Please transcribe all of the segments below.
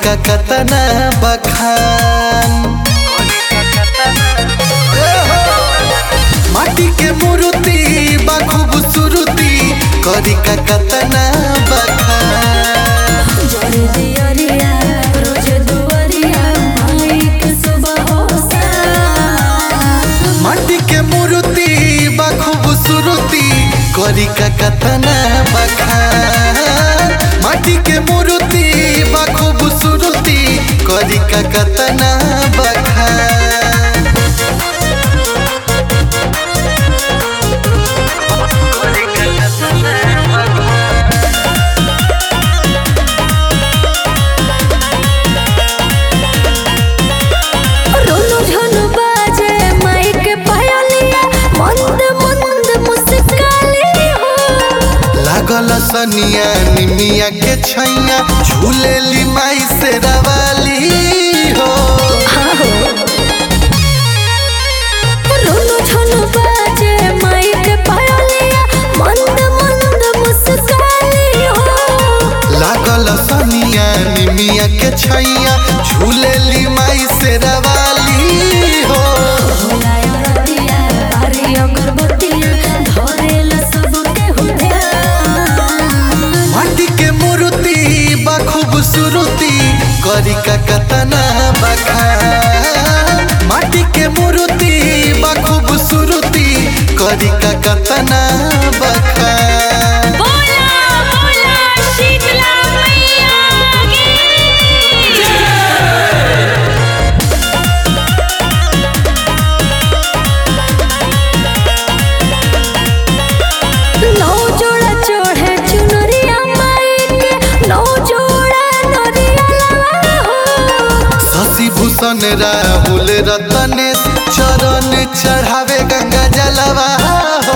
का कतना बखान। माटी के मूर्ति बा खूबसूरती करी का कतना बखान। माटी के मूर्ति बा खूबसूरती करी का कतना बखान। माटी के मूर्ति बा खूबसूरती करी का कतना बखान। सनिया निमिया के छैया झूलेली माई से रवाली हो। रोनो झनो बाजे माई के पायलिया मंद मंद मुस्काली हो। लागल सनिया निमिया के छैया झूलेली माई से रवाली हो। खूबसूरती करी का कतना बखान। माटी के मूर्ति बा खूबसूरती करी का कतना बखान। शीतला मैया नौ जोड़ा चढ़े चुनरिया माई के नौ भूषण राहुल रतनेश चरण चढ़ावे गंगा जलवा हो।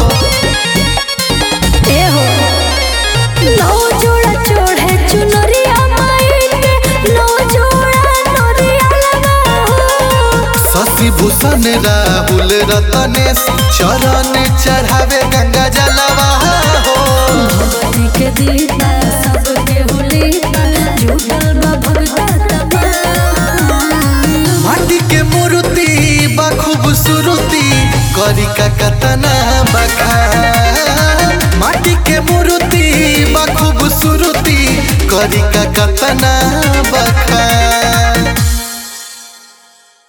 नौ जोड़ा चढ़े चुनरिया माई के नौ जोड़ा नरिया हो। शशि भूषण राहुल रतनेश चरण चढ़ावे गंगा जलवा हो। के दीपा सबके हुलीपा जुटल बा भगता माटी के मूर्ति बा खूबसूरती करी का कतना बखान। माटी के मूर्ति बा खूबसूरती करी का कतना बखान।